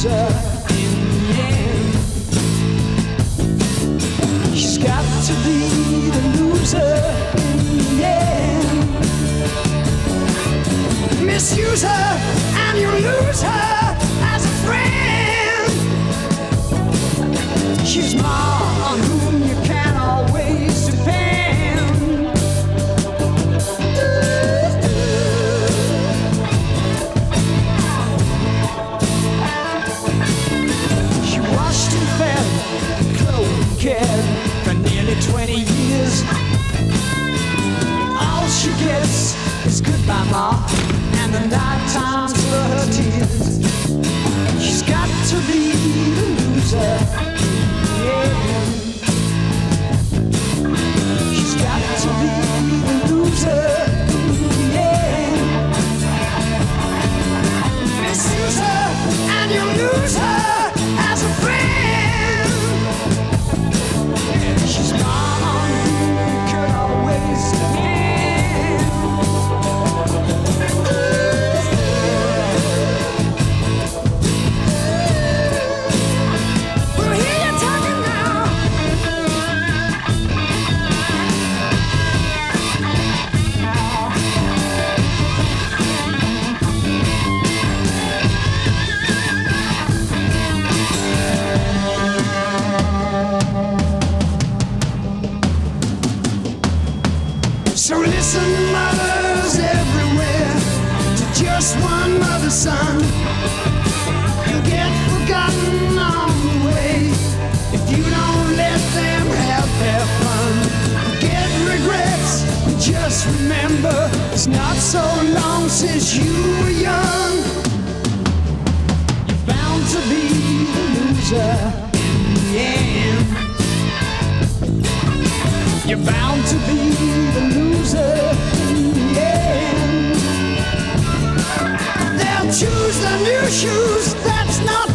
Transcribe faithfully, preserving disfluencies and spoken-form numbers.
loser in the end. She's got to be the loser in the end. Misuse her and you lose her as a friend. She's more on whom you can always depend. She washed and fed, clothed and cared for nearly twenty years. All she gets is goodbye, Ma, and the night times for her tears. She's got to be the loser. Yeah. She's got to be the loser. Yeah. Misuse her and you lose her as a friend. Yeah. She's gone, you could always depend. Well, here you're talking now. So listen, mothers everywhere, to just one mother's son. You'll get forgotten on the way if you don't let them have their fun. Get regrets, and just remember it's not so long since you were young. You're bound to be the loser in the end. You're bound to be the loser in the end. They'll choose the new shoes, that's not